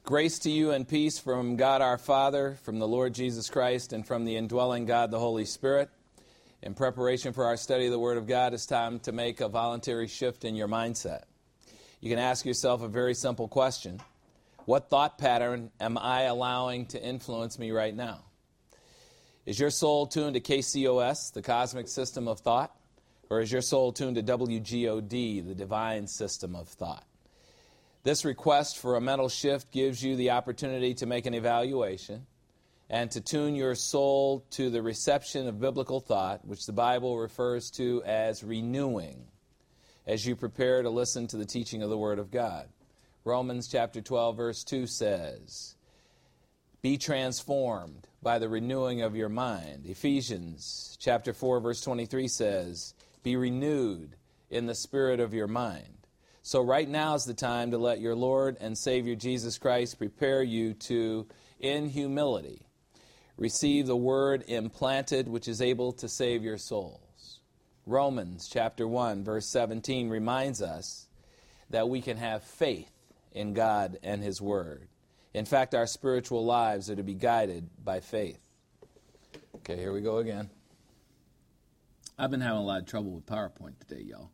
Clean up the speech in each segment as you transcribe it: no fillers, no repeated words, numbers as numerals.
Grace to you and peace from God our Father, from the Lord Jesus Christ, and from the indwelling God, the Holy Spirit. In preparation for our study of the Word of God, it's time to make a voluntary shift in your mindset. You can ask yourself a very simple question. What thought pattern am I allowing to influence me right now? Is your soul tuned to KCOS, the cosmic system of thought? Or is your soul tuned to WGOD, the divine system of thought? This request for a mental shift gives you the opportunity to make an evaluation and to tune your soul to the reception of biblical thought, which the Bible refers to as renewing, as you prepare to listen to the teaching of the Word of God. Romans chapter 12, verse 2 says, "Be transformed by the renewing of your mind." Ephesians chapter 4, verse 23 says, "Be renewed in the spirit of your mind." So right now is the time to let your Lord and Savior Jesus Christ prepare you to, in humility, receive the Word implanted which is able to save your souls. Romans chapter 1, verse 17 reminds us that we can have faith in God and His Word. In fact, our spiritual lives are to be guided by faith. Okay, here we go again. I've been having a lot of trouble with PowerPoint today, y'all.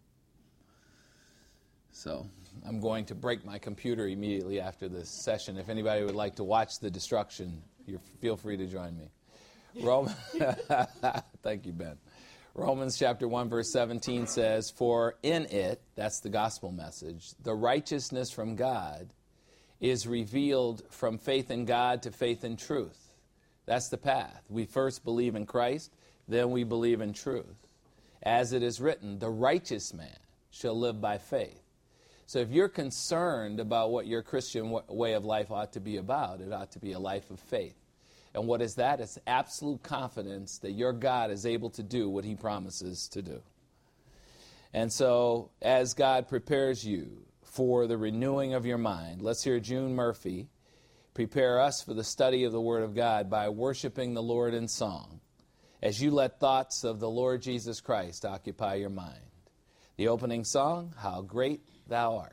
So I'm going to break my computer immediately after this session. If anybody would like to watch the destruction, feel free to join me. Thank you, Ben. Romans chapter 1, verse 17 says, "For in it," that's the gospel message, "the righteousness from God is revealed from faith in God to faith in truth." That's the path. We first believe in Christ, then we believe in truth. As it is written, "The righteous man shall live by faith." So if you're concerned about what your Christian way of life ought to be about, it ought to be a life of faith. And what is that? It's absolute confidence that your God is able to do what He promises to do. And so as God prepares you for the renewing of your mind, let's hear June Murphy prepare us for the study of the Word of God by worshiping the Lord in song, as you let thoughts of the Lord Jesus Christ occupy your mind. The opening song, "How Great Thou Art."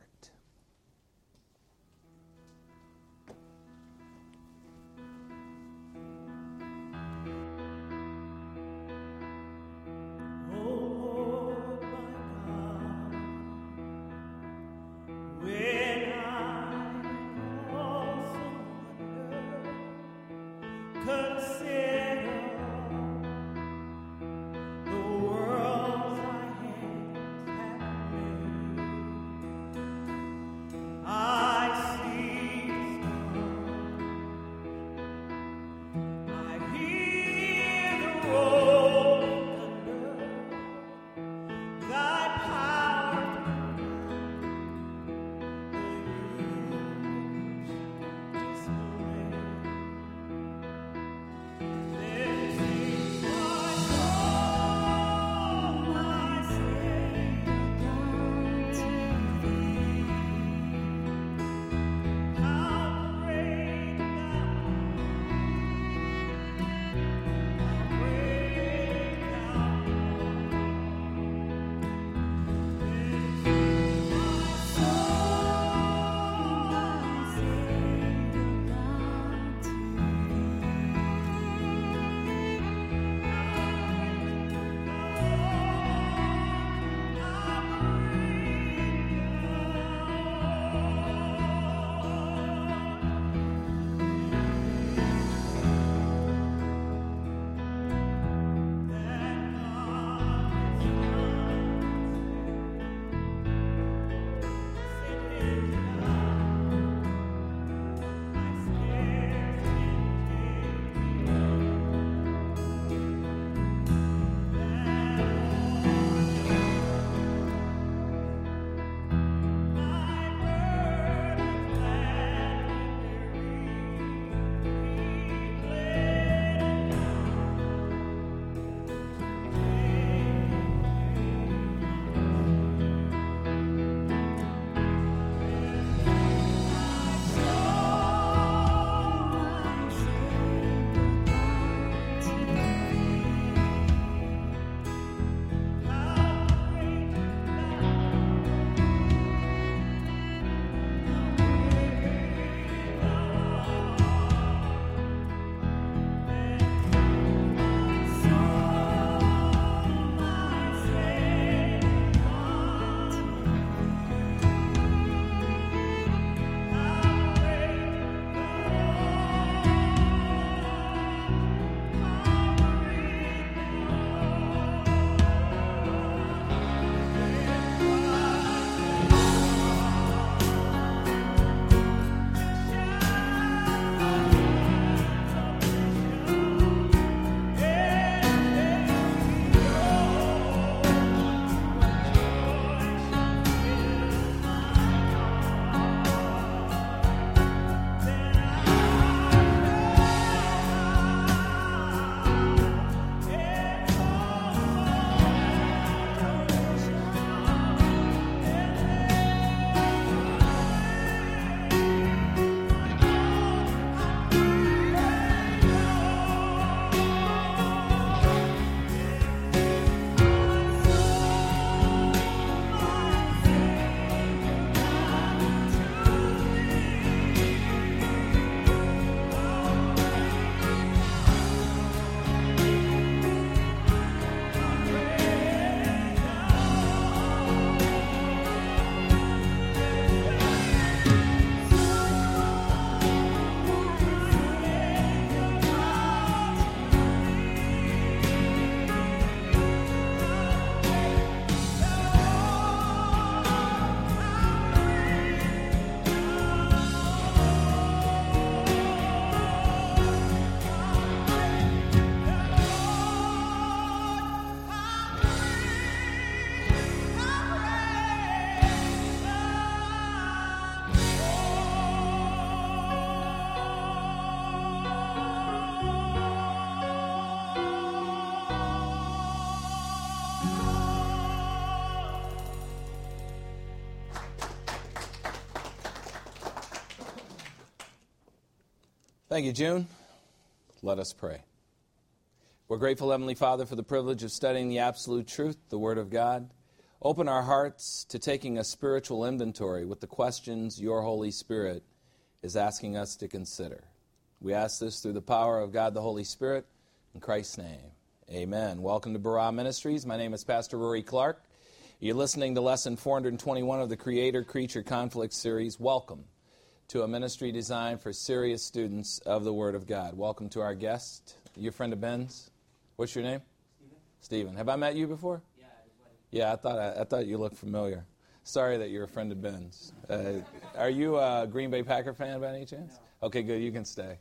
Thank you, June. Let us pray. We're grateful, Heavenly Father, for the privilege of studying the absolute truth, the Word of God. Open our hearts to taking a spiritual inventory with the questions your Holy Spirit is asking us to consider. We ask this through the power of God the Holy Spirit, in Christ's name. Amen. Welcome to Barah Ministries. My name is Pastor Rory Clark. You're listening to Lesson 421 of the Creator-Creature Conflict Series. Welcome to a ministry designed for serious students of the Word of God. Welcome to our guest. Your friend of Ben's. What's your name? Stephen. Have I met you before? Yeah, I thought you looked familiar. Sorry that you're a friend of Ben's. Are you a Green Bay Packer fan by any chance? No. Okay, good. You can stay.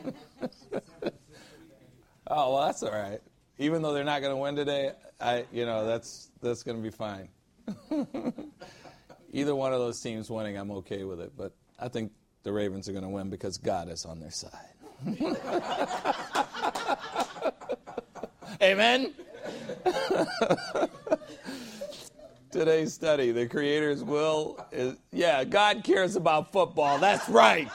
Oh, well, that's all right. Even though they're not going to win today, that's going to be fine. Either one of those teams winning, I'm okay with it. But I think the Ravens are going to win because God is on their side. Amen? Today's study, the Creator's will is, God cares about football. That's right.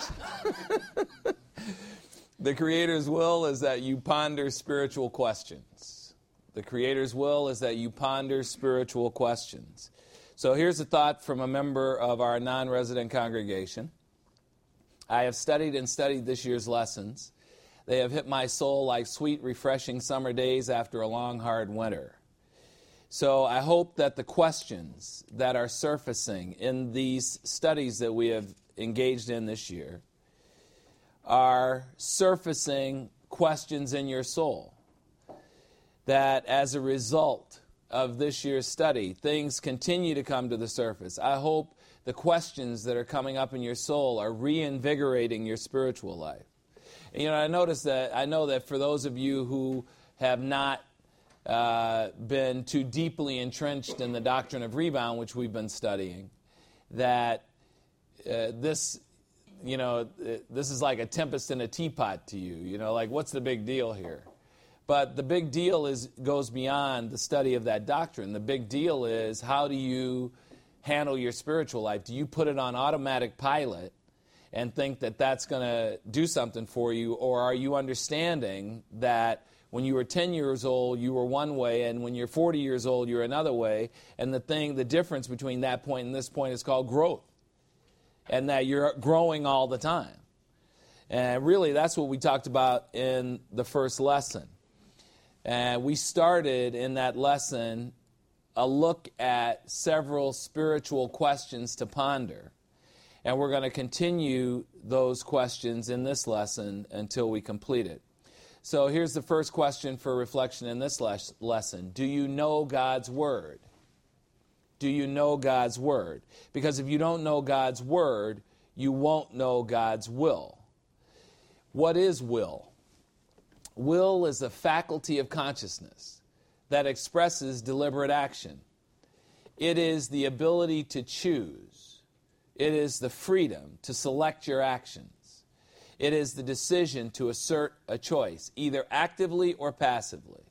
The Creator's will is that you ponder spiritual questions. The Creator's will is that you ponder spiritual questions. So here's a thought from a member of our non-resident congregation. I have studied this year's lessons. They have hit my soul like sweet, refreshing summer days after a long, hard winter. So I hope that the questions that are surfacing in these studies that we have engaged in this year are surfacing questions in your soul. That as a result of this year's study, things continue to come to the surface. I hope the questions that are coming up in your soul are reinvigorating your spiritual life. And, I know that for those of you who have not been too deeply entrenched in the doctrine of rebound, which we've been studying, that this is like a tempest in a teapot to you. Like, what's the big deal here? But the big deal goes beyond the study of that doctrine. The big deal is, how do you handle your spiritual life? Do you put it on automatic pilot and think that that's going to do something for you? Or are you understanding that when you were 10 years old, you were one way, and when you're 40 years old, you're another way, and the difference between that point and this point is called growth, and that you're growing all the time? And really, that's what we talked about in the first lesson. And we started in that lesson a look at several spiritual questions to ponder. And we're going to continue those questions in this lesson until we complete it. So here's the first question for reflection in this lesson. Do you know God's Word? Do you know God's Word? Because if you don't know God's Word, you won't know God's will. What is will? Will is a faculty of consciousness that expresses deliberate action. It is the ability to choose. It is the freedom to select your actions. It is the decision to assert a choice, either actively or passively.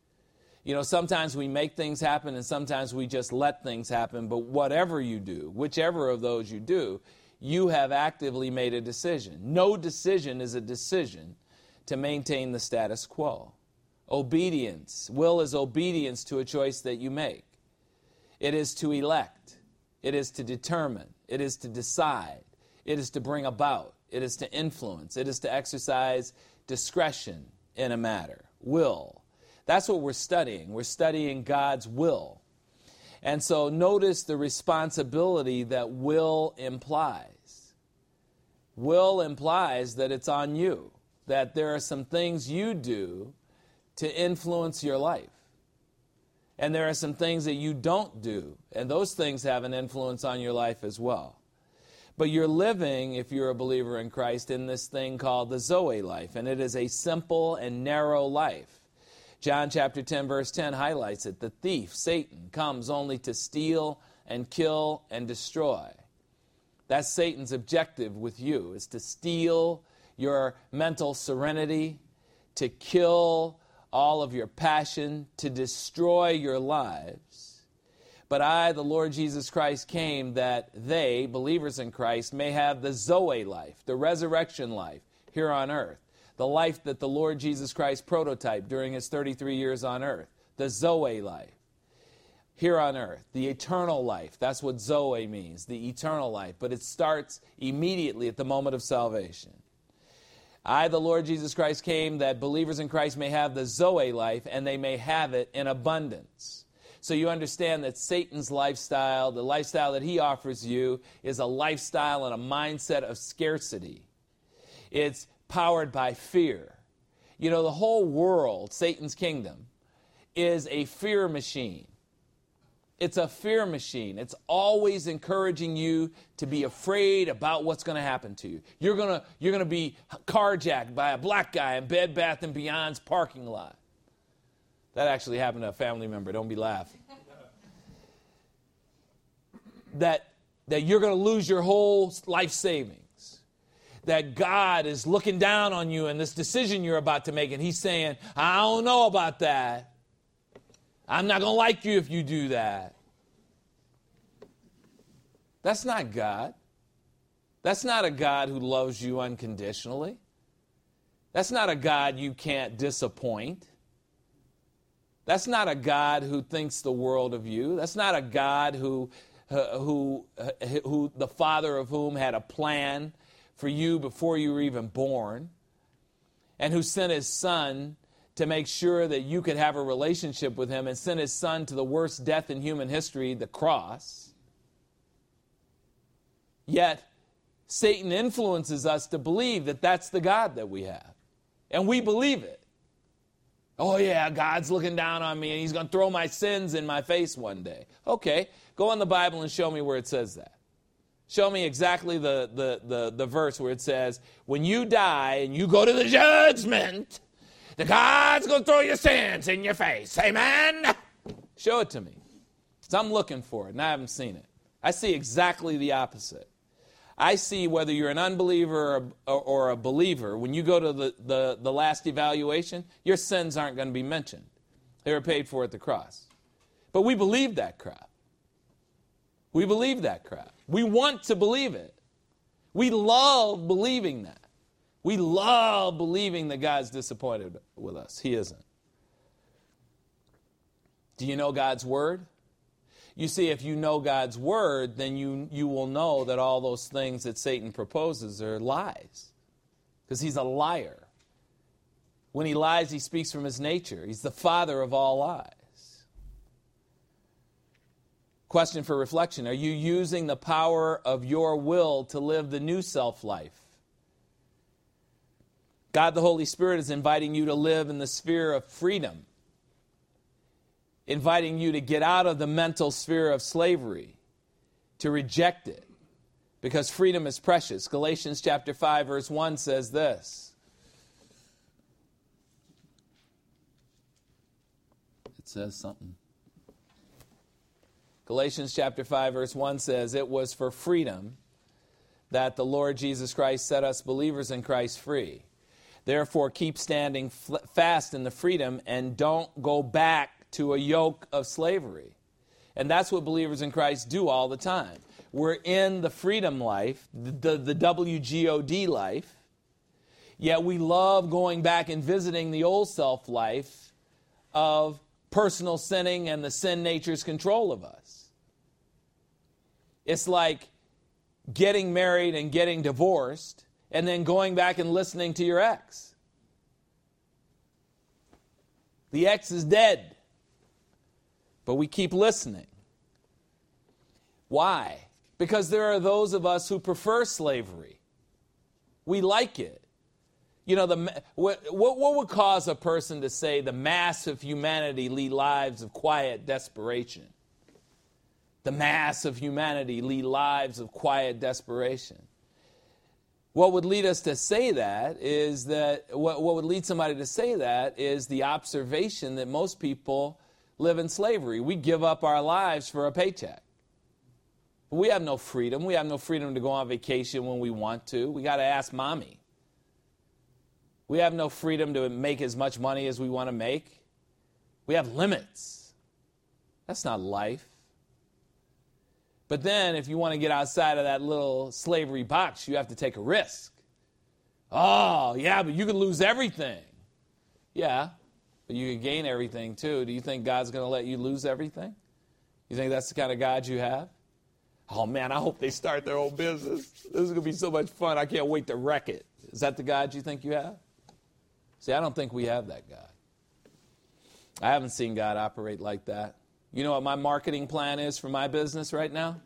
Sometimes we make things happen and sometimes we just let things happen, but whatever you do, whichever of those you do, you have actively made a decision. No decision is a decision to maintain the status quo. Obedience. Will is obedience to a choice that you make. It is to elect. It is to determine. It is to decide. It is to bring about. It is to influence. It is to exercise discretion in a matter. Will. That's what we're studying. We're studying God's will. And so notice the responsibility that will implies. Will implies that it's on you. That there are some things you do to influence your life. And there are some things that you don't do, and those things have an influence on your life as well. But you're living, if you're a believer in Christ, in this thing called the Zoe life, and it is a simple and narrow life. John chapter 10, verse 10 highlights it. The thief, Satan, comes only to steal and kill and destroy. That's Satan's objective with you, is to steal your mental serenity, to kill all of your passion, to destroy your lives. But I, the Lord Jesus Christ, came that they, believers in Christ, may have the Zoe life, the resurrection life. here on earth. The life that the Lord Jesus Christ prototyped during his 33 years on earth. The Zoe life. Here on earth. The eternal life. That's what Zoe means. The eternal life. But it starts immediately at the moment of salvation. I, the Lord Jesus Christ, came that believers in Christ may have the Zoe life, and they may have it in abundance. So you understand that Satan's lifestyle, the lifestyle that he offers you, is a lifestyle and a mindset of scarcity. It's powered by fear. You know, the whole world, Satan's kingdom, is a fear machine. It's a fear machine. It's always encouraging you to be afraid about what's going to happen to you. You're going to be carjacked by a black guy in Bed Bath & Beyond's parking lot. That actually happened to a family member. Don't be laughing. That you're going to lose your whole life savings. That God is looking down on you and this decision you're about to make, and he's saying, I don't know about that. I'm not going to like you if you do that. That's not God. That's not a God who loves you unconditionally. That's not a God you can't disappoint. That's not a God who thinks the world of you. That's not a God who the Father of whom had a plan for you before you were even born, and who sent his Son to make sure that you could have a relationship with him, and sent his Son to the worst death in human history, the cross. Yet, Satan influences us to believe that that's the God that we have. And we believe it. Oh yeah, God's looking down on me and he's going to throw my sins in my face one day. Okay, go in the Bible and show me where it says that. Show me exactly the verse where it says, when you die and you go to the judgment, the God's going to throw your sins in your face. Amen? Show it to me. Because I'm looking for it and I haven't seen it. I see exactly the opposite. I see whether you're an unbeliever or a believer, when you go to the last evaluation, your sins aren't going to be mentioned. They were paid for at the cross. But we believe that crap. We believe that crap. We want to believe it. We love believing that. We love believing that God's disappointed with us. He isn't. Do you know God's Word? You see, if you know God's Word, then you will know that all those things that Satan proposes are lies. Because he's a liar. When he lies, he speaks from his nature. He's the father of all lies. Question for reflection. Are you using the power of your will to live the new self-life? God the Holy Spirit is inviting you to live in the sphere of freedom. Inviting you to get out of the mental sphere of slavery, to reject it, because freedom is precious. Galatians chapter 5, verse 1 says this. It says something. Galatians chapter 5, verse 1 says, it was for freedom that the Lord Jesus Christ set us believers in Christ free. Therefore, keep standing fast in the freedom and don't go back to a yoke of slavery. And that's what believers in Christ do all the time. We're in the freedom life, the WGOD life, yet we love going back and visiting the old self life of personal sinning and the sin nature's control of us. It's like getting married and getting divorced and then going back and listening to your ex. The ex is dead. But we keep listening. Why? Because there are those of us who prefer slavery. We like it. You know, what would cause a person to say the mass of humanity lead lives of quiet desperation? The mass of humanity lead lives of quiet desperation. What would lead us to say that is that, what would lead somebody to say that is the observation that most people live in slavery. We give up our lives for a paycheck. We have no freedom. We have no freedom to go on vacation when we want to. We got to ask mommy. We have no freedom to make as much money as we want to make. We have limits. That's not life. But then if you want to get outside of that little slavery box, you have to take a risk. Oh, yeah, but you could lose everything. Yeah, but you could gain everything too. Do you think God's going to let you lose everything? You think that's the kind of God you have? Oh, man, I hope they start their own business. This is going to be so much fun. I can't wait to wreck it. Is that the God you think you have? See, I don't think we have that God. I haven't seen God operate like that. You know what my marketing plan is for my business right now?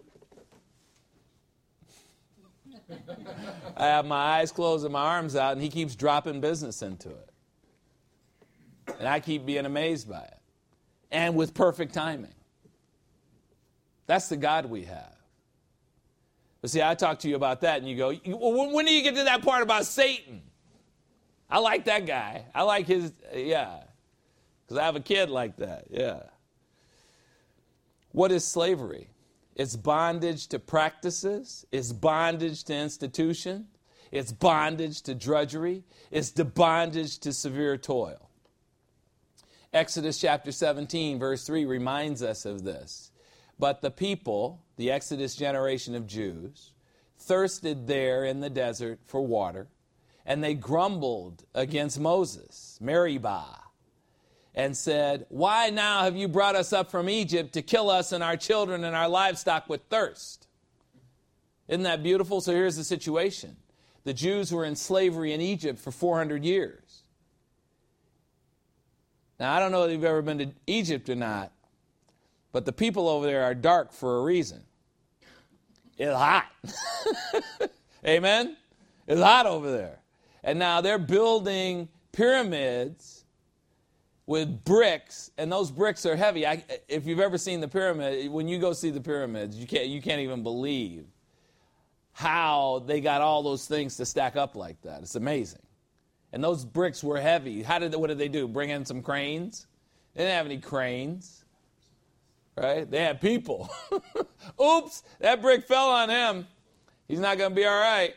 I have my eyes closed and my arms out, and he keeps dropping business into it. And I keep being amazed by it. And with perfect timing. That's the God we have. But see, I talk to you about that, and you go, well, when do you get to that part about Satan? I like that guy. I like his, yeah. Because I have a kid like that, yeah. What is slavery? It's bondage to practices. It's bondage to institution. It's bondage to drudgery. It's the bondage to severe toil. Exodus chapter 17, verse 3 reminds us of this. But the people, the Exodus generation of Jews, thirsted there in the desert for water, and they grumbled against Moses, Meribah, and said, why now have you brought us up from Egypt to kill us and our children and our livestock with thirst? Isn't that beautiful? So here's the situation. The Jews were in slavery in Egypt for 400 years. Now, I don't know if you've ever been to Egypt or not, but the people over there are dark for a reason. It's hot. Amen? It's hot over there. And now they're building pyramids with bricks, and those bricks are heavy. If you've ever seen the pyramid, when you go see the pyramids, you can't even believe how they got all those things to stack up like that. It's amazing. And those bricks were heavy. What did they do? Bring in some cranes? They didn't have any cranes, right? They had people. Oops, that brick fell on him. He's not going to be all right,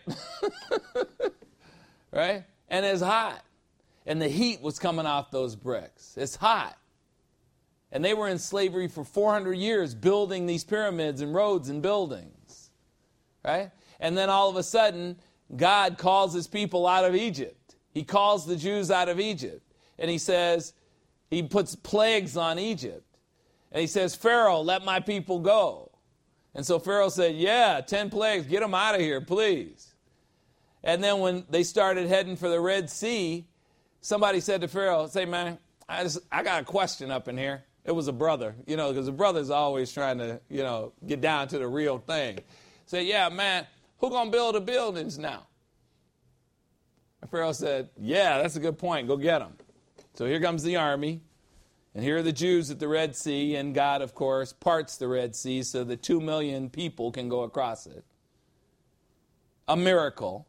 right? And it's hot. And the heat was coming off those bricks. It's hot. And they were in slavery for 400 years building these pyramids and roads and buildings. Right? And then all of a sudden, God calls his people out of Egypt. He calls the Jews out of Egypt. And he says, he puts plagues on Egypt. And he says, Pharaoh, let my people go. And so Pharaoh said, yeah, 10 plagues, get them out of here, please. And then when they started heading for the Red Sea, somebody said to Pharaoh, say, man, I got a question up in here. It was a brother, because a brother's always trying to, get down to the real thing. Say, yeah, man, who going to build the buildings now? And Pharaoh said, yeah, that's a good point. Go get them. So here comes the army. And here are the Jews at the Red Sea. And God, of course, parts the Red Sea so that 2 million people can go across it. A miracle.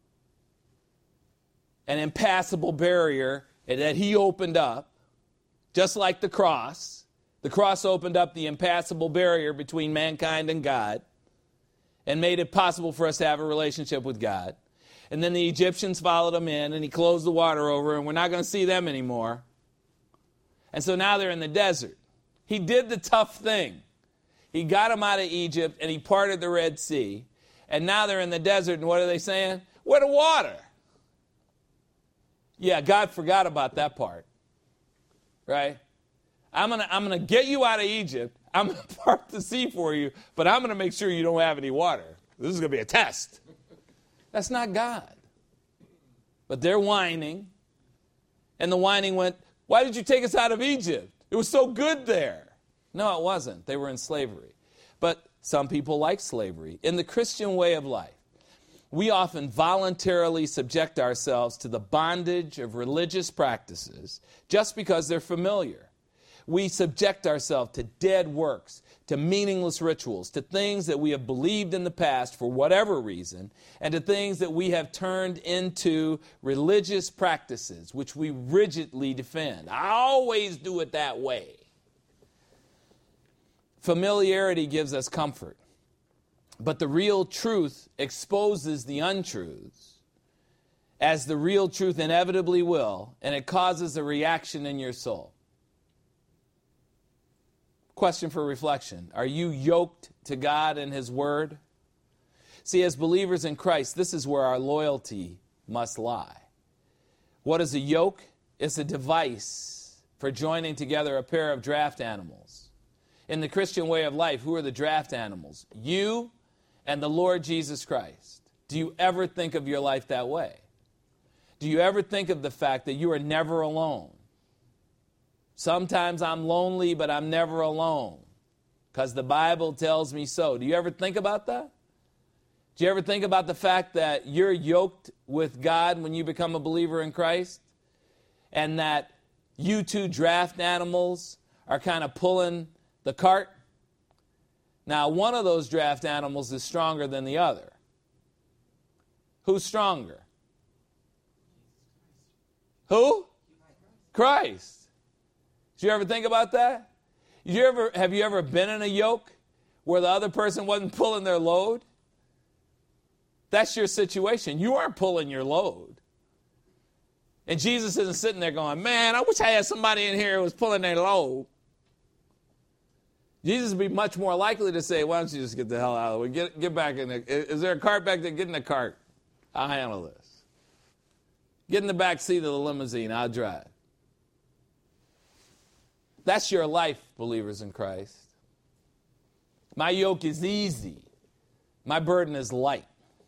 An impassable barrier that he opened up, just like the cross. The cross opened up the impassable barrier between mankind and God and made it possible for us to have a relationship with God. And then the Egyptians followed him in, and he closed the water over, and we're not going to see them anymore. And so now they're in the desert. He did the tough thing. He got them out of Egypt, and he parted the Red Sea. And now they're in the desert, and what are they saying? Where the water? Yeah, God forgot about that part, right? I'm gonna get you out of Egypt. I'm going to part the sea for you, but I'm going to make sure you don't have any water. This is going to be a test. That's not God. But they're whining, and the whining went, why did you take us out of Egypt? It was so good there. No, it wasn't. They were in slavery. But some people like slavery. In the Christian way of life, we often voluntarily subject ourselves to the bondage of religious practices just because they're familiar. We subject ourselves to dead works, to meaningless rituals, to things that we have believed in the past for whatever reason, and to things that we have turned into religious practices, which we rigidly defend. I always do it that way. Familiarity gives us comfort. But the real truth exposes the untruths, as the real truth inevitably will, and it causes a reaction in your soul. Question for reflection. Are you yoked to God and His Word? See, as believers in Christ, this is where our loyalty must lie. What is a yoke? It's a device for joining together a pair of draft animals. In the Christian way of life, who are the draft animals? You and the Lord Jesus Christ. Do you ever think of your life that way? Do you ever think of the fact that you are never alone? Sometimes I'm lonely, but I'm never alone, because the Bible tells me so. Do you ever think about that? Do you ever think about the fact that you're yoked with God when you become a believer in Christ? And that you two draft animals are kind of pulling the cart? Now, one of those draft animals is stronger than the other. Who's stronger? Who? Christ. Did you ever think about that? Have you ever been in a yoke where the other person wasn't pulling their load? That's your situation. You aren't pulling your load. And Jesus isn't sitting there going, man, I wish I had somebody in here who was pulling their load. Jesus would be much more likely to say, why don't you just get the hell out of the way? Get back in there. Is there a cart back there? Get in the cart. I'll handle this. Get in the back seat of the limousine. I'll drive. That's your life, believers in Christ. My yoke is easy. My burden is light.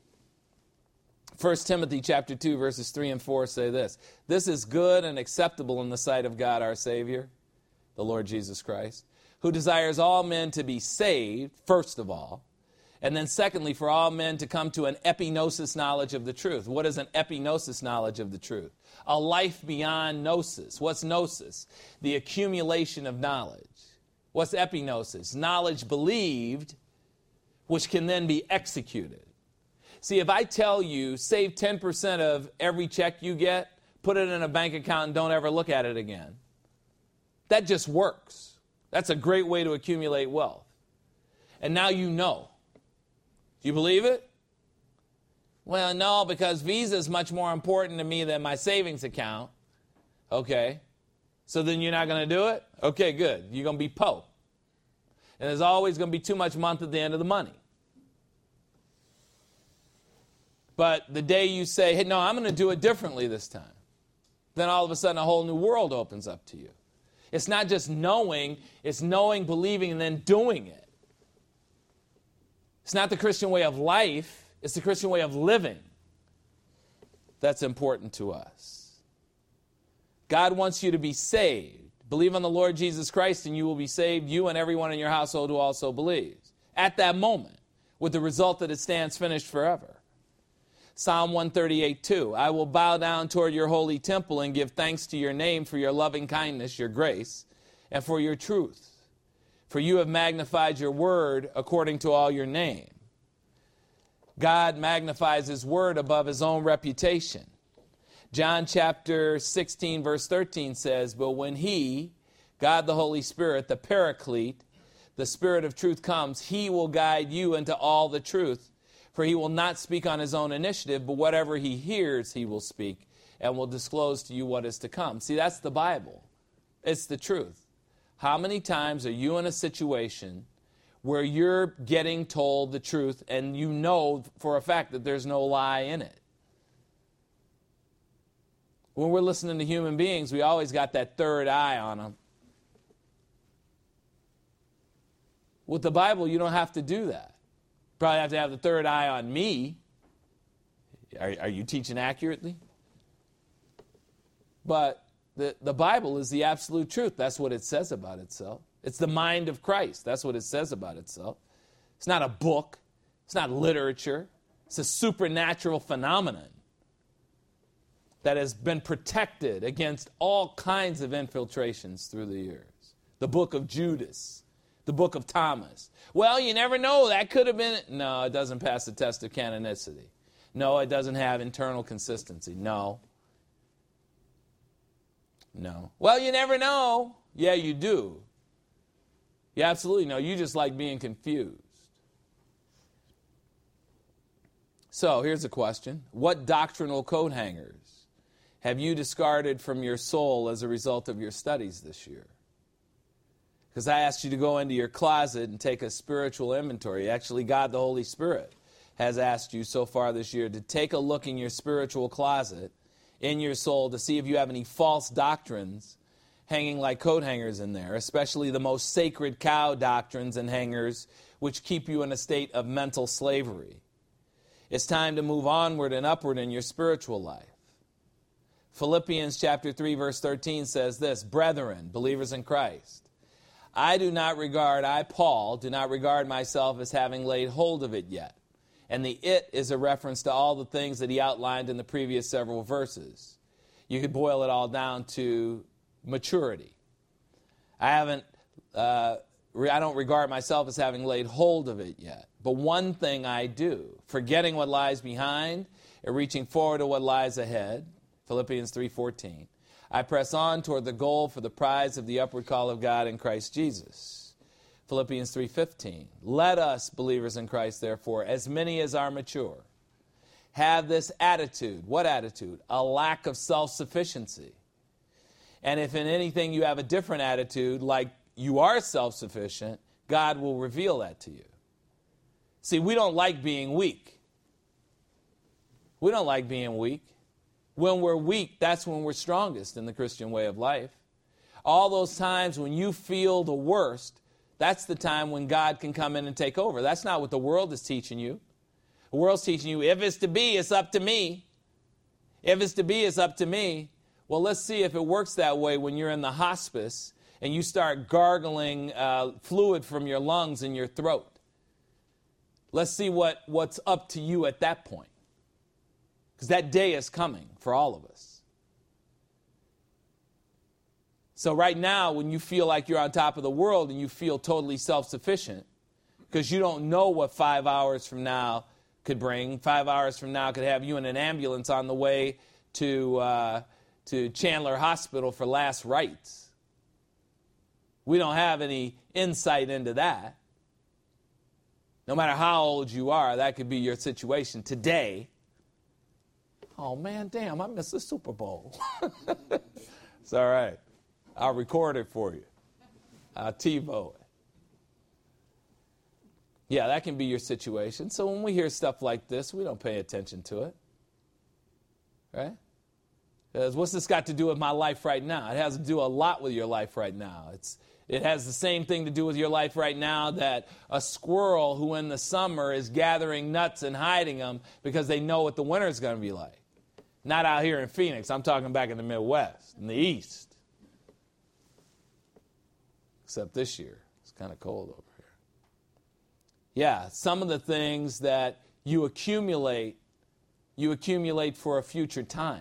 1 Timothy chapter 2, verses 3 and 4 say this. This is good and acceptable in the sight of God our Savior, the Lord Jesus Christ, who desires all men to be saved, first of all, and then secondly, for all men to come to an epignosis knowledge of the truth. What is an epignosis knowledge of the truth? A life beyond gnosis. What's gnosis? The accumulation of knowledge. What's epignosis? Knowledge believed, which can then be executed. See, if I tell you, save 10% of every check you get, put it in a bank account and don't ever look at it again, that just works. That's a great way to accumulate wealth. And now you know. Do you believe it? Well, no, because Visa is much more important to me than my savings account. Okay. So then you're not going to do it? Okay, good. You're going to be po. And there's always going to be too much month at the end of the money. But the day you say, hey, no, I'm going to do it differently this time, then all of a sudden a whole new world opens up to you. It's not just knowing, it's knowing, believing, and then doing it. It's not the Christian way of life, it's the Christian way of living that's important to us. God wants you to be saved. Believe on the Lord Jesus Christ and you will be saved, you and everyone in your household who also believes. At that moment, with the result that it stands finished forever. Psalm 138:2, I will bow down toward your holy temple and give thanks to your name for your loving kindness, your grace, and for your truth. For you have magnified your word according to all your name. God magnifies his word above his own reputation. John chapter 16, verse 13 says, but when he, God the Holy Spirit, the Paraclete, the Spirit of truth comes, he will guide you into all the truth. For he will not speak on his own initiative, but whatever he hears, he will speak and will disclose to you what is to come. See, that's the Bible. It's the truth. How many times are you in a situation where you're getting told the truth and you know for a fact that there's no lie in it? When we're listening to human beings, we always got that third eye on them. With the Bible, you don't have to do that. Probably have to have the third eye on me. Are you teaching accurately? But the Bible is the absolute truth. That's what it says about itself. It's the mind of Christ. That's what it says about itself. It's not a book. It's not literature. It's a supernatural phenomenon that has been protected against all kinds of infiltrations through the years. The book of Judas. The book of Thomas. Well, you never know. That could have been... No, it doesn't pass the test of canonicity. No, it doesn't have internal consistency. No. Well, you never know. Yeah, you do. You absolutely know. You just like being confused. So, here's a question. What doctrinal coat hangers have you discarded from your soul as a result of your studies this year? Because I asked you to go into your closet and take a spiritual inventory. Actually, God, the Holy Spirit, has asked you so far this year to take a look in your spiritual closet, in your soul, to see if you have any false doctrines hanging like coat hangers in there, especially the most sacred cow doctrines and hangers which keep you in a state of mental slavery. It's time to move onward and upward in your spiritual life. Philippians chapter 3, verse 13 says this, "Brethren, believers in Christ, I, Paul, do not regard myself as having laid hold of it yet." And the "it" is a reference to all the things that he outlined in the previous several verses. You could boil it all down to maturity. I don't regard myself as having laid hold of it yet. But one thing I do, forgetting what lies behind and reaching forward to what lies ahead, Philippians 3:14, I press on toward the goal for the prize of the upward call of God in Christ Jesus. Philippians 3:15, let us, believers in Christ, therefore, as many as are mature, have this attitude. What attitude? A lack of self-sufficiency. And if in anything you have a different attitude, like you are self-sufficient, God will reveal that to you. See, we don't like being weak. We don't like being weak. When we're weak, that's when we're strongest in the Christian way of life. All those times when you feel the worst, that's the time when God can come in and take over. That's not what the world is teaching you. The world's teaching you, if it's to be, it's up to me. If it's to be, it's up to me. Well, let's see if it works that way when you're in the hospice and you start gargling fluid from your lungs and your throat. Let's see what's up to you at that point. Because that day is coming for all of us. So right now, when you feel like you're on top of the world and you feel totally self-sufficient, because you don't know what 5 hours from now could bring. 5 hours from now could have you in an ambulance on the way to Chandler Hospital for last rites. We don't have any insight into that. No matter how old you are, that could be your situation today. Oh, man, damn, I missed the Super Bowl. It's all right. I'll record it for you. I'll TiVo it. Yeah, that can be your situation. So when we hear stuff like this, we don't pay attention to it. Right? Because what's this got to do with my life right now? It has to do a lot with your life right now. It has the same thing to do with your life right now that a squirrel who in the summer is gathering nuts and hiding them because they know what the winter's going to be like. Not out here in Phoenix. I'm talking back in the Midwest, in the East. Except this year, it's kind of cold over here. Yeah, some of the things that you accumulate for a future time.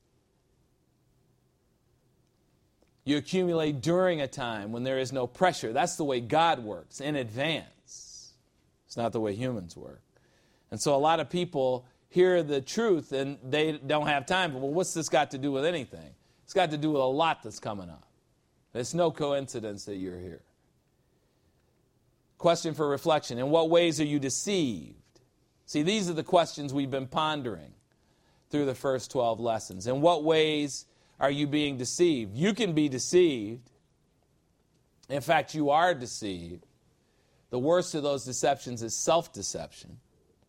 You accumulate during a time when there is no pressure. That's the way God works, in advance. It's not the way humans work. And so a lot of people hear the truth and they don't have time. Well, what's this got to do with anything? It's got to do with a lot that's coming up. It's no coincidence that you're here. Question for reflection. In what ways are you deceived? See, these are the questions we've been pondering through the first 12 lessons. In what ways are you being deceived? You can be deceived. In fact, you are deceived. The worst of those deceptions is self-deception.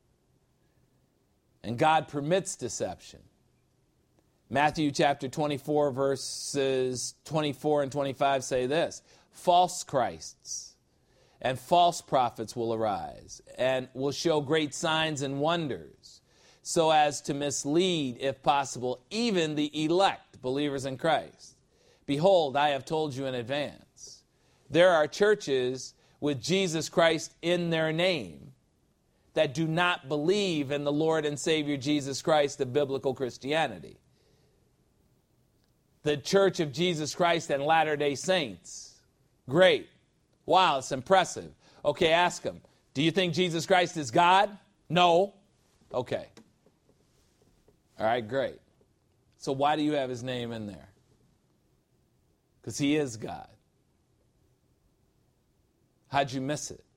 And God permits deception. Matthew chapter 24, verses 24 and 25 say this, false Christs and false prophets will arise and will show great signs and wonders so as to mislead, if possible, even the elect, believers in Christ. Behold, I have told you in advance. There are churches with Jesus Christ in their name that do not believe in the Lord and Savior Jesus Christ of biblical Christianity. The Church of Jesus Christ and Latter-day Saints. Great. Wow, it's impressive. Okay, ask them, do you think Jesus Christ is God? No. Okay. All right, great. So why do you have his name in there? Because he is God. How'd you miss it?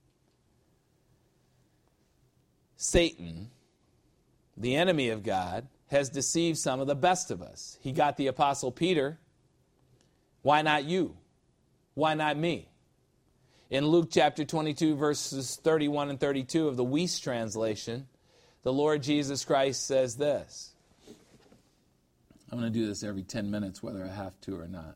Satan, the enemy of God, has deceived some of the best of us. He got the Apostle Peter. Why not you? Why not me? In Luke chapter 22, verses 31 and 32 of the Weiss translation, the Lord Jesus Christ says this. I'm going to do this every 10 minutes, whether I have to or not.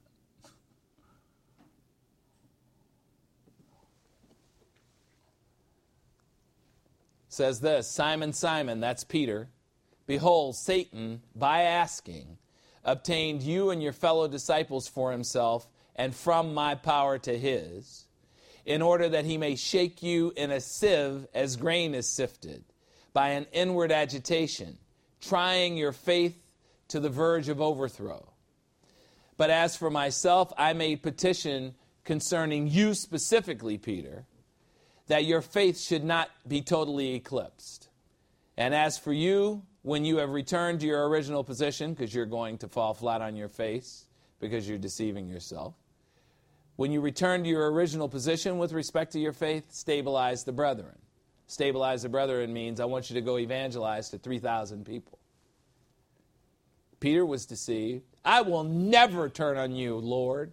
Says this, Simon, Simon, that's Peter, behold, Satan, by asking, obtained you and your fellow disciples for himself, and from my power to his, in order that he may shake you in a sieve as grain is sifted, by an inward agitation, trying your faith to the verge of overthrow. But as for myself, I made petition concerning you specifically, Peter, that your faith should not be totally eclipsed. And as for you, when you have returned to your original position, because you're going to fall flat on your face, because you're deceiving yourself, when you return to your original position with respect to your faith, stabilize the brethren. Stabilize the brethren means I want you to go evangelize to 3,000 people. Peter was deceived. I will never turn on you, Lord.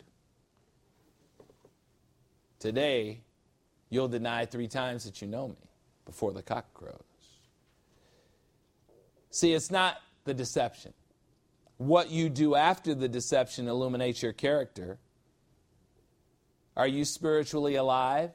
Today, you'll deny 3 times that you know me before the cock crows. See, it's not the deception. What you do after the deception illuminates your character. Are you spiritually alive?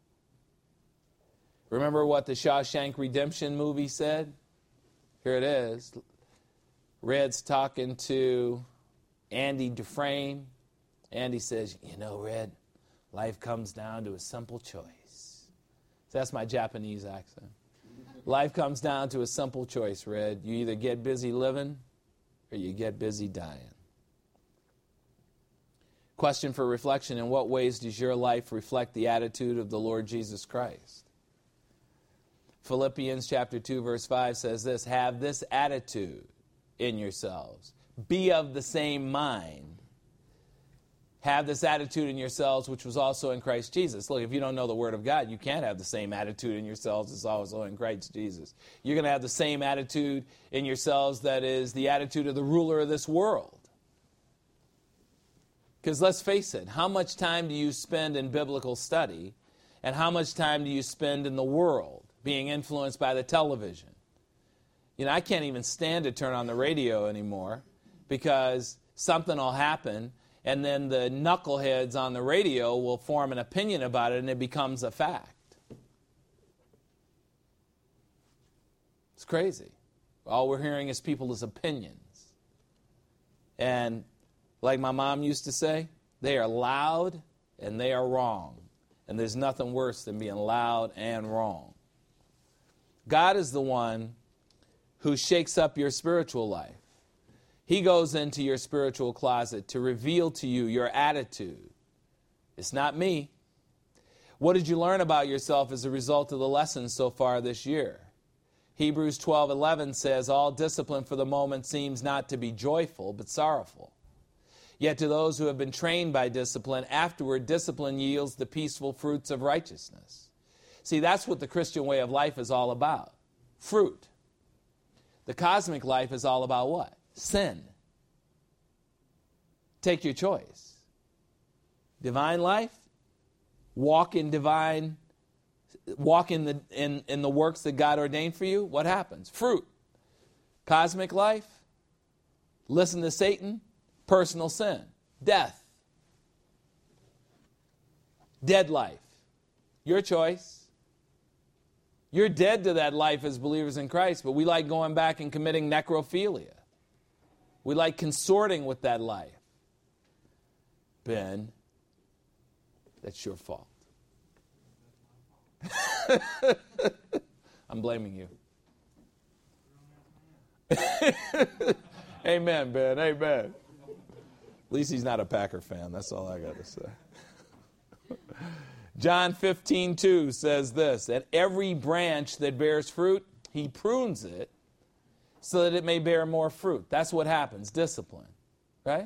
Remember what the Shawshank Redemption movie said? Here it is. Red's talking to Andy Dufresne. Andy says, you know, Red, life comes down to a simple choice. That's my Japanese accent. Life comes down to a simple choice, Red. You either get busy living or you get busy dying. Question for reflection, in what ways does your life reflect the attitude of the Lord Jesus Christ? Philippians chapter 2, verse 5 says this, have this attitude in yourselves. Be of the same mind. Have this attitude in yourselves, which was also in Christ Jesus. Look, if you don't know the Word of God, you can't have the same attitude in yourselves as also in Christ Jesus. You're going to have the same attitude in yourselves that is the attitude of the ruler of this world. Because let's face it, how much time do you spend in biblical study, and how much time do you spend in the world, being influenced by the television? You know, I can't even stand to turn on the radio anymore, because something will happen, and then the knuckleheads on the radio will form an opinion about it, and it becomes a fact. It's crazy. All we're hearing is people's opinions. And like my mom used to say, they are loud and they are wrong. And there's nothing worse than being loud and wrong. God is the one who shakes up your spiritual life. He goes into your spiritual closet to reveal to you your attitude. It's not me. What did you learn about yourself as a result of the lessons so far this year? Hebrews 12:11 says, all discipline for the moment seems not to be joyful, but sorrowful. Yet to those who have been trained by discipline, afterward discipline yields the peaceful fruits of righteousness. See, that's what the Christian way of life is all about. Fruit. The cosmic life is all about what? Sin. Take your choice. Divine life, walk in the works that God ordained for you. What happens? Fruit. Cosmic life, listen to Satan, personal sin, death. Dead life. Your choice. You're dead to that life as believers in Christ, but we like going back and committing necrophilia. We like consorting with that life. Ben, that's your fault. I'm blaming you. Amen, Ben. Amen. At least he's not a Packer fan. That's all I got to say. John 15:2 says this, at every branch that bears fruit, he prunes it so that it may bear more fruit. That's what happens, discipline, right?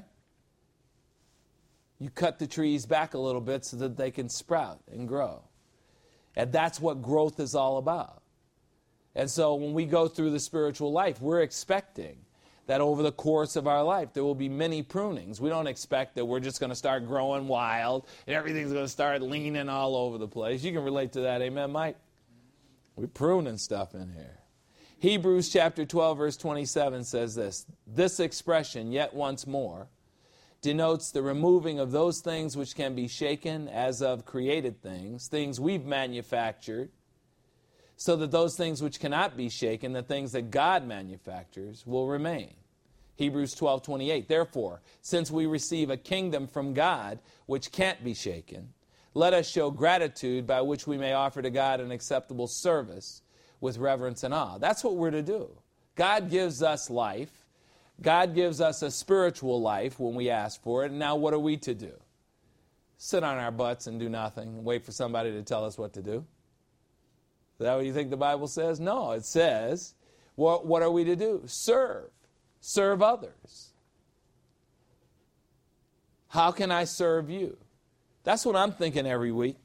You cut the trees back a little bit so that they can sprout and grow. And that's what growth is all about. And so when we go through the spiritual life, we're expecting that over the course of our life, there will be many prunings. We don't expect that we're just going to start growing wild and everything's going to start leaning all over the place. You can relate to that. Amen, Mike? We're pruning stuff in here. Hebrews chapter 12, verse 27 says this. This expression, yet once more, denotes the removing of those things which can be shaken as of created things, things we've manufactured, so that those things which cannot be shaken, the things that God manufactures, will remain. Hebrews 12:28. Therefore, since we receive a kingdom from God which can't be shaken, let us show gratitude by which we may offer to God an acceptable service with reverence and awe. That's what we're to do. God gives us life. God gives us a spiritual life when we ask for it. And now what are we to do? Sit on our butts and do nothing and wait for somebody to tell us what to do? Is that what you think the Bible says? No, it says, what are we to do? Serve. Serve others. How can I serve you? That's what I'm thinking every week.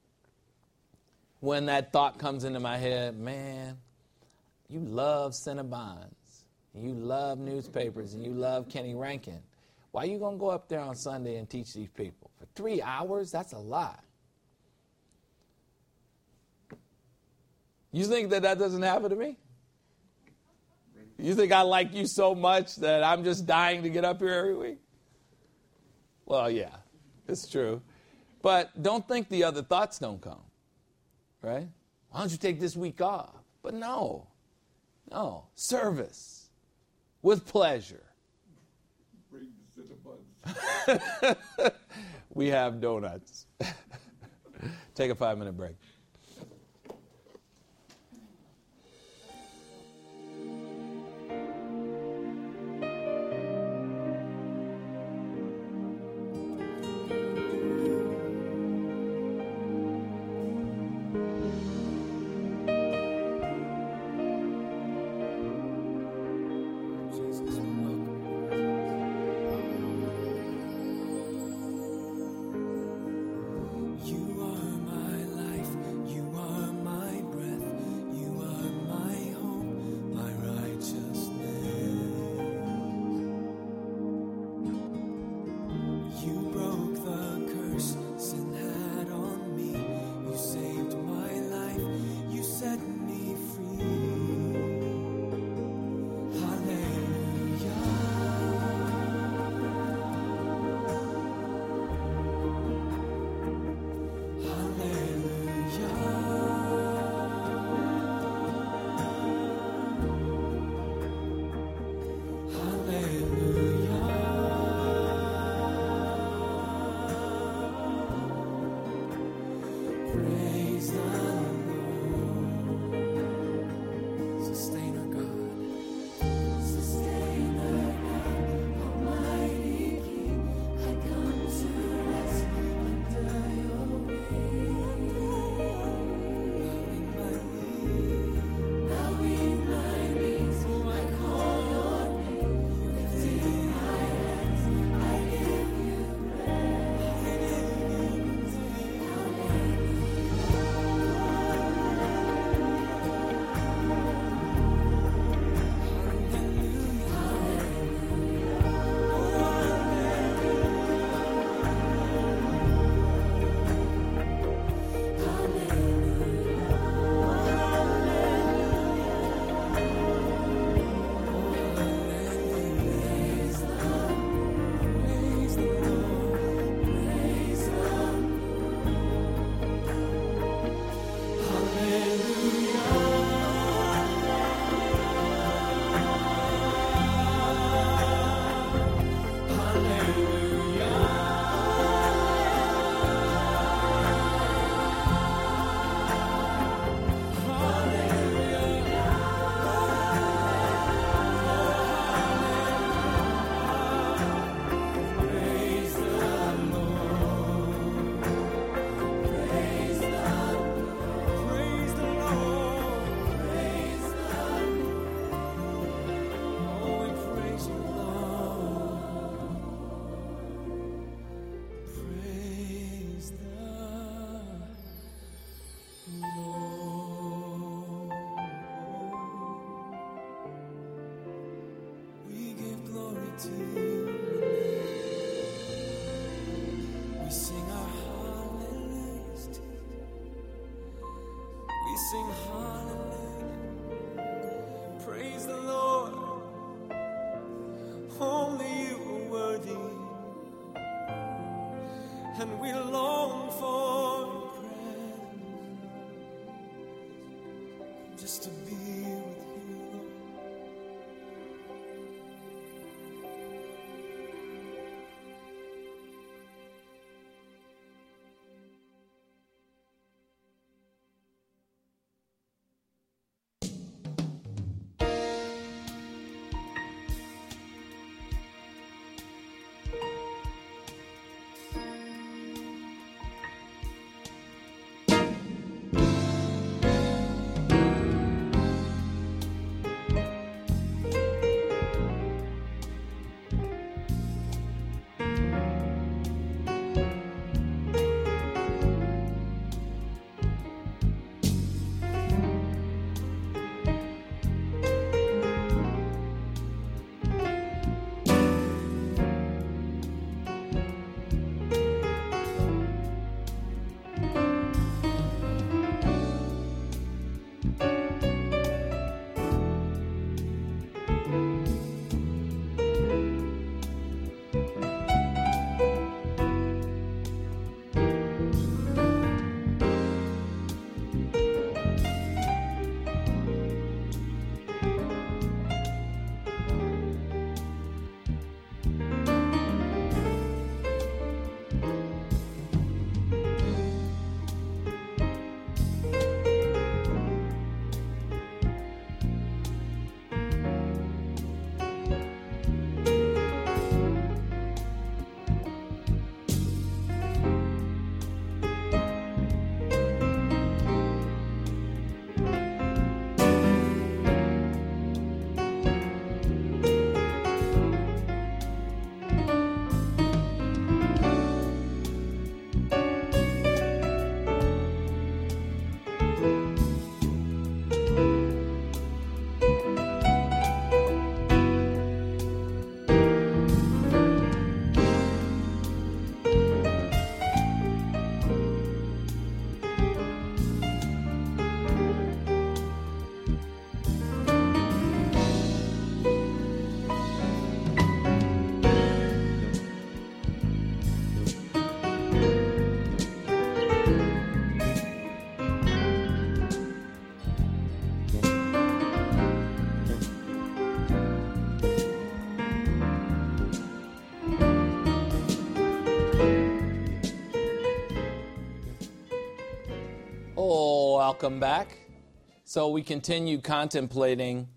When that thought comes into my head, man, you love Cinnabons, and you love newspapers, and you love Kenny Rankin. Why are you going to go up there on Sunday and teach these people? For 3 hours? That's a lot. You think that doesn't happen to me? You think I like you so much that I'm just dying to get up here every week? Well, yeah, it's true. But don't think the other thoughts don't come, right? Why don't you take this week off? But no, service with pleasure. Bring the Cinnabons. We have donuts. Take a 5-minute break. You are my life. We sing our hallelujahs to you. We sing hallelujah. Praise the Lord. Only you are worthy. And we long for your presence. Just to be with you, Lord. Welcome back. So we continue contemplating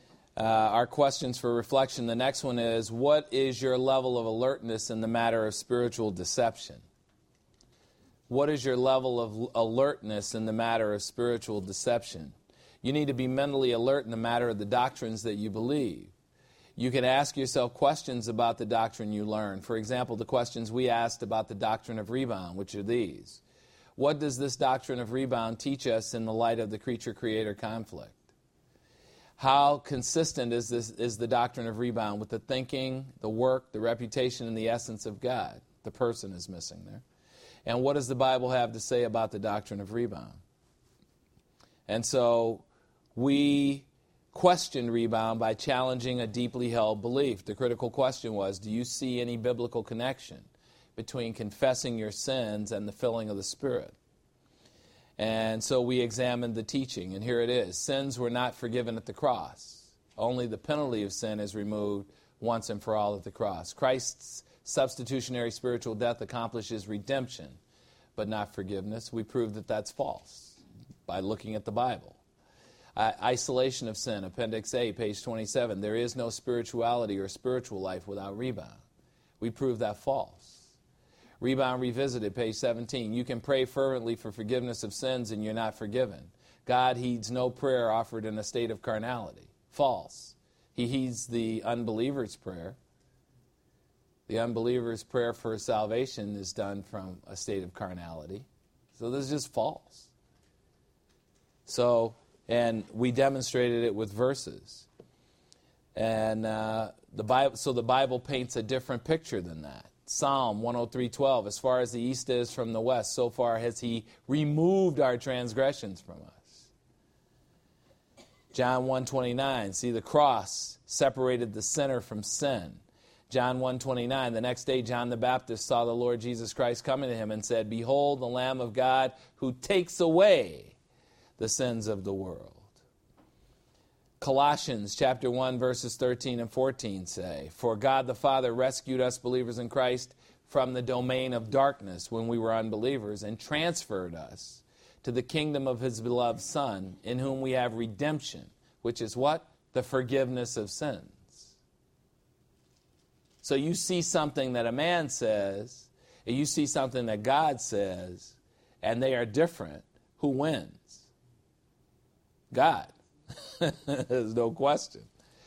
our questions for reflection. The next one is, what is your level of alertness in the matter of spiritual deception? What is your level of alertness in the matter of spiritual deception? You need to be mentally alert in the matter of the doctrines that you believe. You can ask yourself questions about the doctrine you learn. For example, the questions we asked about the doctrine of rebound, which are these. What does this doctrine of rebound teach us in the light of the creature-creator conflict? How consistent is the doctrine of rebound with the thinking, the work, the reputation, and the essence of God? The person is missing there. And what does the Bible have to say about the doctrine of rebound? And so we questioned rebound by challenging a deeply held belief. The critical question was, do you see any biblical connection between confessing your sins and the filling of the Spirit? And so we examined the teaching, and here it is. Sins were not forgiven at the cross. Only the penalty of sin is removed once and for all at the cross. Christ's substitutionary spiritual death accomplishes redemption, but not forgiveness. We proved that that's false by looking at the Bible. Isolation of sin, Appendix A, page 27. There is no spirituality or spiritual life without rebound. We proved that false. Rebound Revisited, page 17. You can pray fervently for forgiveness of sins and you're not forgiven. God heeds no prayer offered in a state of carnality. False. He heeds the unbeliever's prayer. The unbeliever's prayer for salvation is done from a state of carnality. So this is just false. So, and we demonstrated it with verses. And the Bible paints a different picture than that. Psalm 103:12, as far as the east is from the west, so far has he removed our transgressions from us. John 1:29, see, the cross separated the sinner from sin. John 1:29, the next day John the Baptist saw the Lord Jesus Christ coming to him and said, "Behold, the Lamb of God who takes away the sins of the world." Colossians chapter 1, verses 13 and 14 say, "For God the Father rescued us believers in Christ from the domain of darkness when we were unbelievers and transferred us to the kingdom of his beloved Son, in whom we have redemption," which is what? The forgiveness of sins. So you see something that a man says, and you see something that God says, and they are different. Who wins? God. There's no question.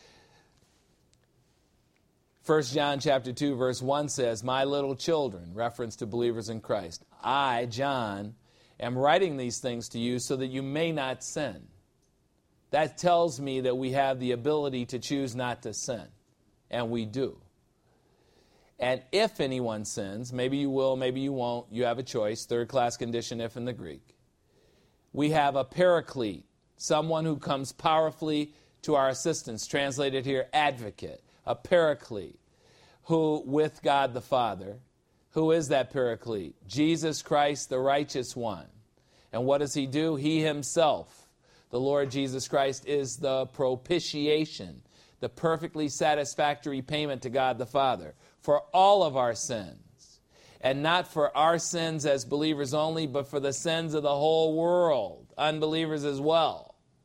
1 John chapter 2, verse 1 says, "My little children," reference to believers in Christ, "I, John, am writing these things to you so that you may not sin." That tells me that we have the ability to choose not to sin, and we do. And if anyone sins, maybe you will, maybe you won't, you have a choice, third-class condition if in the Greek. We have a paraclete, someone who comes powerfully to our assistance, translated here, advocate, a paraclete, who with God the Father. Who is that paraclete? Jesus Christ, the righteous one. And what does he do? He himself, the Lord Jesus Christ, is the propitiation, the perfectly satisfactory payment to God the Father for all of our sins. And not for our sins as believers only, but for the sins of the whole world, unbelievers as well.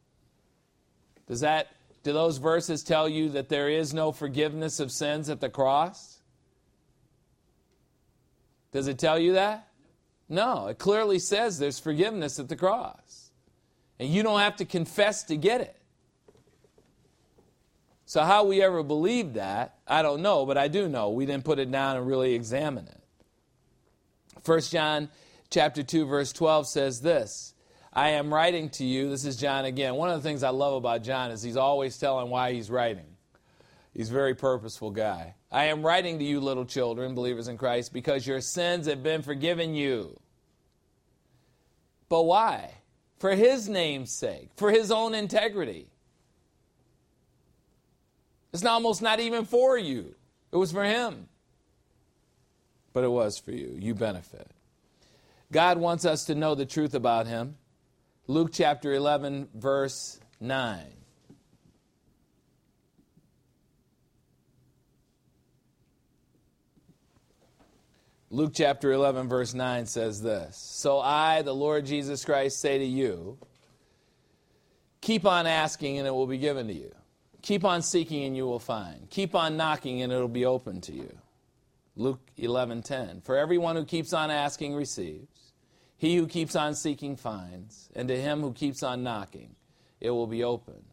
Do those verses tell you that there is no forgiveness of sins at the cross? Does it tell you that? No, it clearly says there's forgiveness at the cross. And you don't have to confess to get it. So how we ever believed that, I don't know, but I do know. We didn't put it down and really examine it. 1 John chapter 2, verse 12 says this, "I am writing to you," this is John again. One of the things I love about John is he's always telling why he's writing. He's a very purposeful guy. "I am writing to you, little children, believers in Christ, because your sins have been forgiven you." But why? For his name's sake, for his own integrity. It's almost not even for you. It was for him. But it was for you. You benefit. God wants us to know the truth about him. Luke chapter 11, verse 9. Luke chapter 11, verse 9 says this, "So I, the Lord Jesus Christ, say to you, keep on asking and it will be given to you. Keep on seeking and you will find. Keep on knocking and it will be open to you." Luke 11:10, "For everyone who keeps on asking receives. He who keeps on seeking finds, and to him who keeps on knocking, it will be open."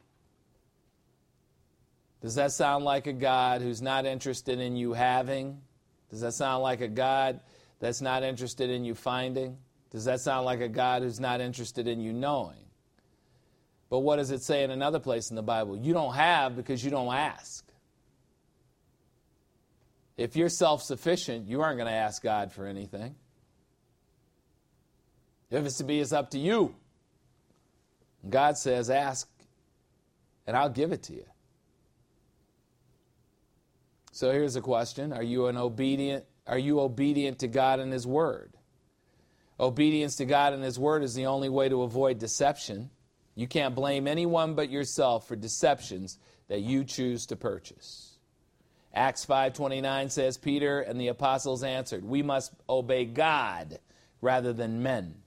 Does that sound like a God who's not interested in you having? Does that sound like a God that's not interested in you finding? Does that sound like a God who's not interested in you knowing? But what does it say in another place in the Bible? You don't have because you don't ask. If you're self-sufficient, you aren't going to ask God for anything. If it's to be, it's up to you. God says, ask, and I'll give it to you. So here's a question. Are you obedient to God and his word? Obedience to God and his word is the only way to avoid deception. You can't blame anyone but yourself for deceptions that you choose to purchase. Acts 5:29 says, "Peter and the apostles answered, we must obey God rather than men."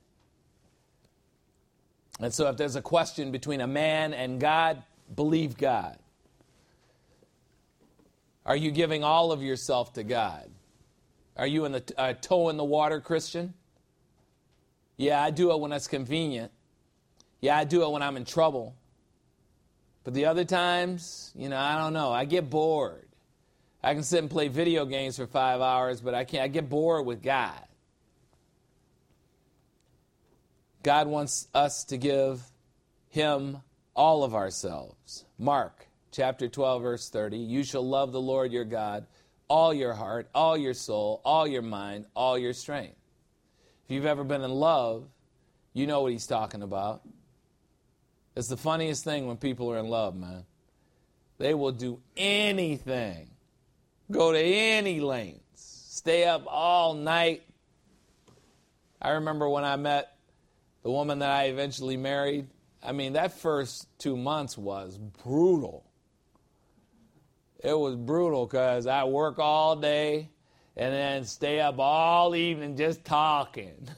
And so if there's a question between a man and God, believe God. Are you giving all of yourself to God? Are you a toe in the water Christian? Yeah, I do it when it's convenient. Yeah, I do it when I'm in trouble. But the other times, I don't know. I get bored. I can sit and play video games for 5 hours, but I get bored with God. God wants us to give him all of ourselves. Mark chapter 12, verse 30, you shall love the Lord your God, all your heart, all your soul, all your mind, all your strength. If you've ever been in love, you know what he's talking about. It's the funniest thing when people are in love, man. They will do anything, go to any lengths, stay up all night. I remember when I met the woman that I eventually married. I mean, that first 2 months was brutal. It was brutal because I work all day and then stay up all evening just talking.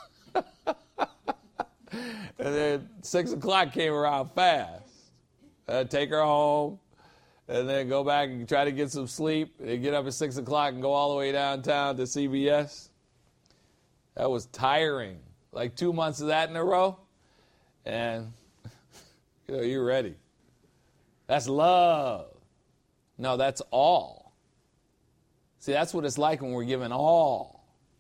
And then 6 o'clock came around fast. I'd take her home and then go back and try to get some sleep and get up at 6 o'clock and go all the way downtown to CBS. That was tiring. Like 2 months of that in a row. And you're ready. That's love. No, that's all. See, that's what it's like when we're given all.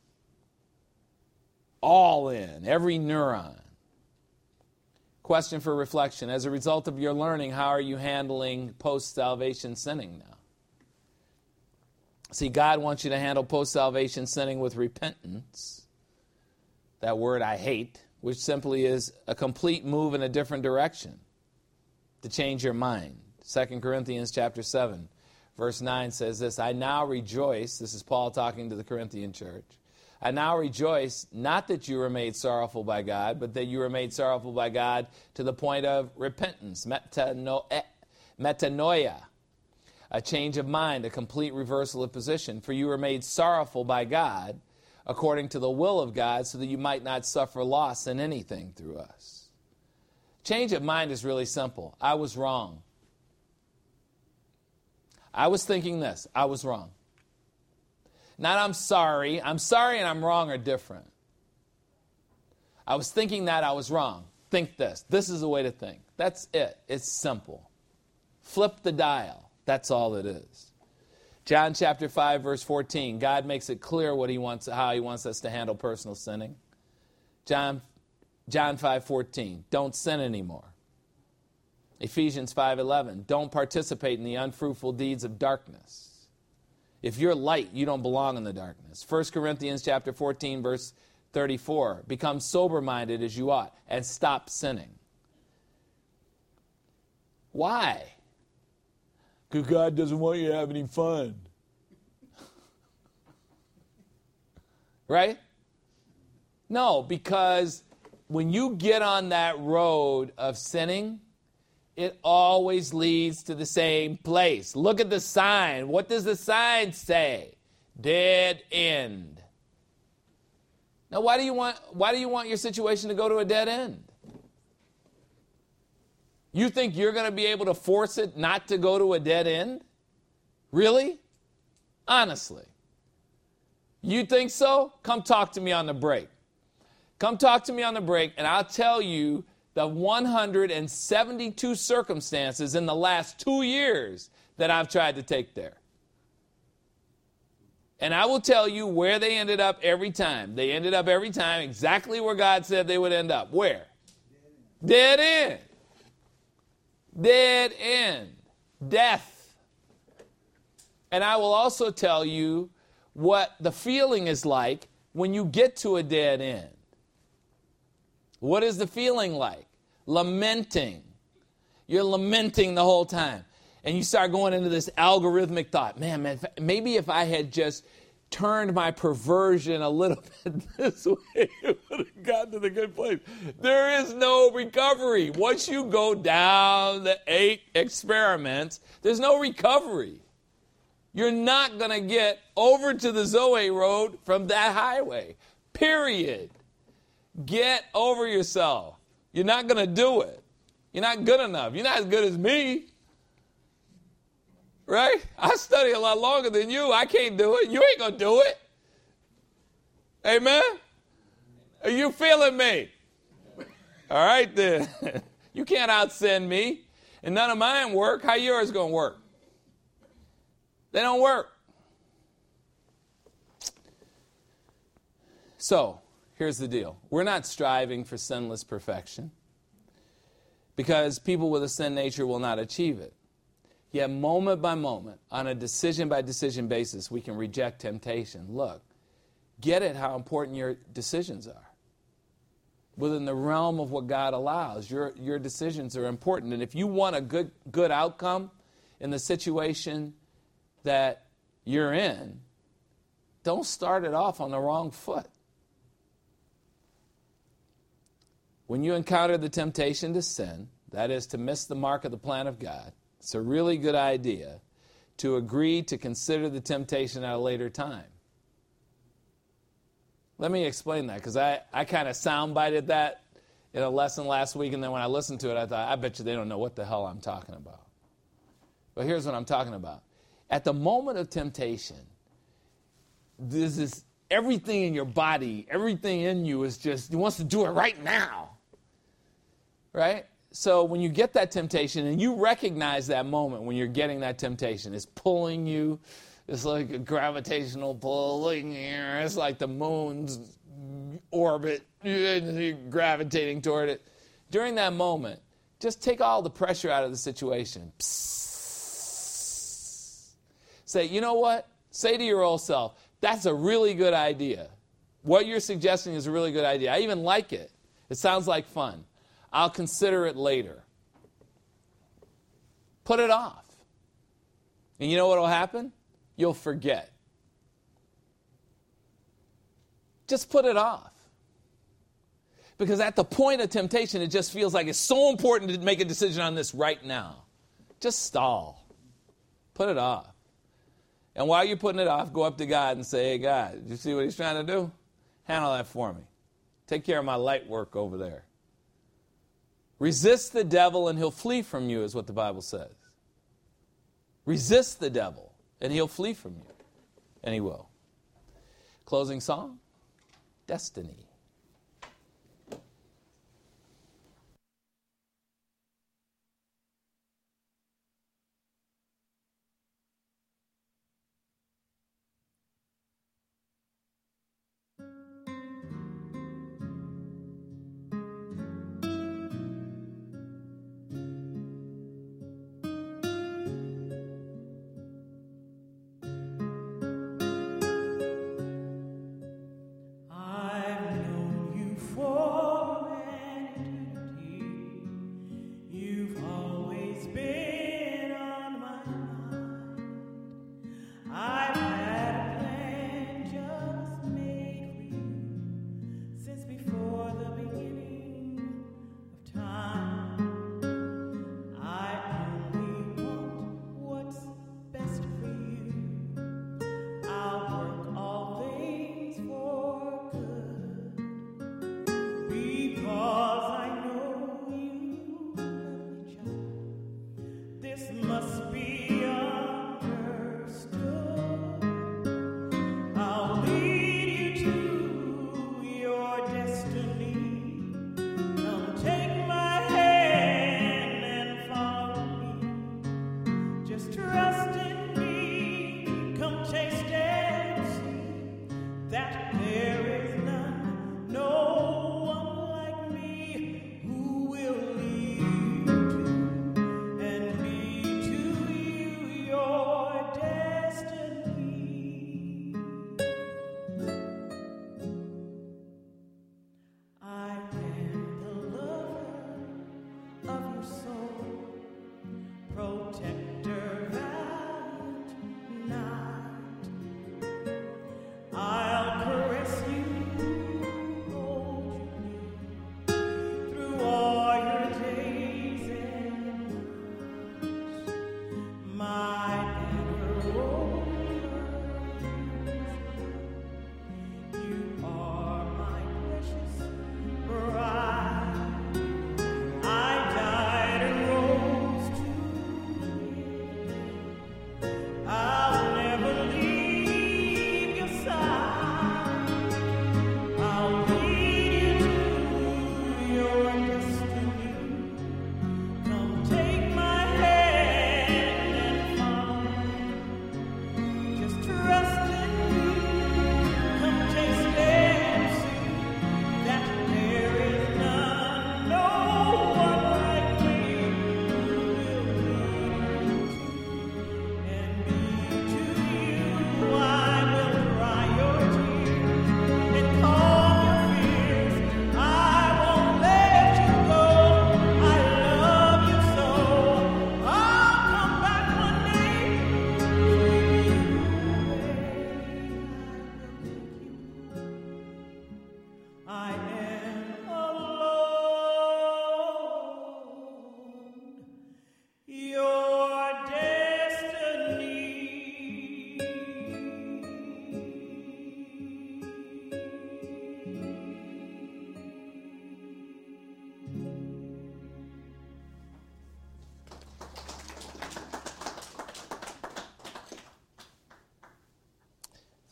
All in, every neuron. Question for reflection. As a result of your learning, how are you handling post-salvation sinning now? See, God wants you to handle post-salvation sinning with repentance. That word I hate, which simply is a complete move in a different direction to change your mind. 2 Corinthians chapter 7, verse 9 says this, I now rejoice, this is Paul talking to the Corinthian church, I now rejoice, not that you were made sorrowful by God, but that you were made sorrowful by God to the point of repentance, metanoia, a change of mind, a complete reversal of position. For you were made sorrowful by God, according to the will of God, so that you might not suffer loss in anything through us. Change of mind is really simple. I was wrong. I was thinking this. I was wrong. Not I'm sorry. I'm sorry and I'm wrong are different. I was thinking that I was wrong. Think this. This is the way to think. That's it. It's simple. Flip the dial. That's all it is. John chapter 5, verse 14. God makes it clear what he wants, how he wants us to handle personal sinning. John 5:14. Don't sin anymore. Ephesians 5:11. Don't participate in the unfruitful deeds of darkness. If you're light, you don't belong in the darkness. 1 Corinthians chapter 14, verse 34. Become sober-minded as you ought and stop sinning. Why? Because God doesn't want you to have any fun. Right? No, because when you get on that road of sinning, it always leads to the same place. Look at the sign. What does the sign say? Dead end. Now, why do you want your situation to go to a dead end? You think you're going to be able to force it not to go to a dead end? Really? Honestly. You think so? Come talk to me on the break. Come talk to me on the break, and I'll tell you the 172 circumstances in the last 2 years that I've tried to take there. And I will tell you where they ended up every time. They ended up every time exactly where God said they would end up. Where? Dead end. Dead end. Death. And I will also tell you what the feeling is like when you get to a dead end. What is the feeling like? Lamenting. You're lamenting the whole time. And you start going into this algorithmic thought. Man, maybe if I had just turned my perversion a little bit this way, it would have gotten to the good place. There is no recovery. Once you go down the 8 experiments, there's no recovery. You're not going to get over to the Zoe road from that highway. Period. Get over yourself. You're not going to do it. You're not good enough. You're not as good as me. Right? I study a lot longer than you. I can't do it. You ain't going to do it. Amen? Are you feeling me? All right, then. You can't out-sin me. And none of mine work. How yours going to work? They don't work. So, here's the deal. We're not striving for sinless perfection because people with a sin nature will not achieve it. Yet moment by moment, on a decision-by-decision basis, we can reject temptation. Look, get it how important your decisions are. Within the realm of what God allows, your decisions are important. And if you want a good outcome in the situation that you're in, don't start it off on the wrong foot. When you encounter the temptation to sin, that is to miss the mark of the plan of God, it's a really good idea to agree to consider the temptation at a later time. Let me explain that, because I kind of soundbited that in a lesson last week, and then when I listened to it, I thought, I bet you they don't know what the hell I'm talking about. But here's what I'm talking about. At the moment of temptation, this is everything in your body, everything in you is just, it wants to do it right now. Right? So when you get that temptation, and you recognize that moment when you're getting that temptation, it's pulling you. It's like a gravitational pulling here. It's like the moon's orbit, you're gravitating toward it. During that moment, just take all the pressure out of the situation. Psst. Say, you know what? Say to your old self, that's a really good idea. What you're suggesting is a really good idea. I even like it. It sounds like fun. I'll consider it later. Put it off. And you know what will happen? You'll forget. Just put it off. Because at the point of temptation, it just feels like it's so important to make a decision on this right now. Just stall. Put it off. And while you're putting it off, go up to God and say, hey, God, did you see what he's trying to do? Handle that for me. Take care of my light work over there. Resist the devil and he'll flee from you, is what the Bible says. Resist the devil and he'll flee from you. And he will. Closing song, Destiny. I've known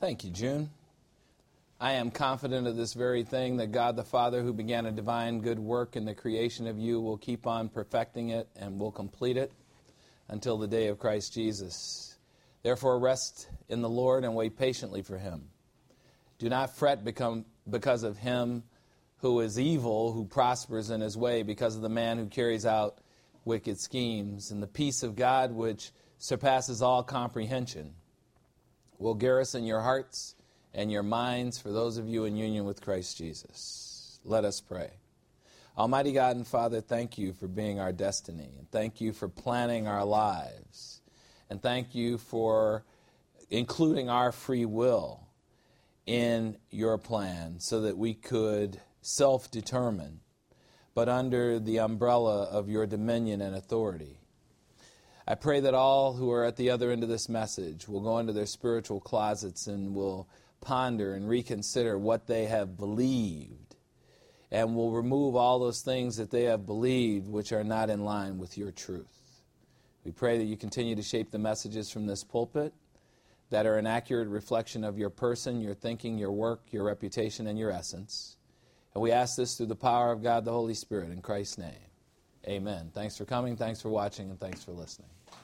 Thank you, June. I am confident of this very thing, that God the Father, who began a divine good work in the creation of you, will keep on perfecting it and will complete it until the day of Christ Jesus. Therefore, rest in the Lord and wait patiently for him. Do not fret because of him who is evil, who prospers in his way, because of the man who carries out wicked schemes. And the peace of God, which surpasses all comprehension, will garrison your hearts and your minds for those of you in union with Christ Jesus. Let us pray. Almighty God and Father, thank you for being our destiny, and thank you for planning our lives, and thank you for including our free will in your plan so that we could self-determine, but under the umbrella of your dominion and authority. I pray that all who are at the other end of this message will go into their spiritual closets and will ponder and reconsider what they have believed, and will remove all those things that they have believed which are not in line with your truth. We pray that you continue to shape the messages from this pulpit that are an accurate reflection of your person, your thinking, your work, your reputation, and your essence. And we ask this through the power of God the Holy Spirit, in Christ's name. Amen. Thanks for coming, thanks for watching, and thanks for listening.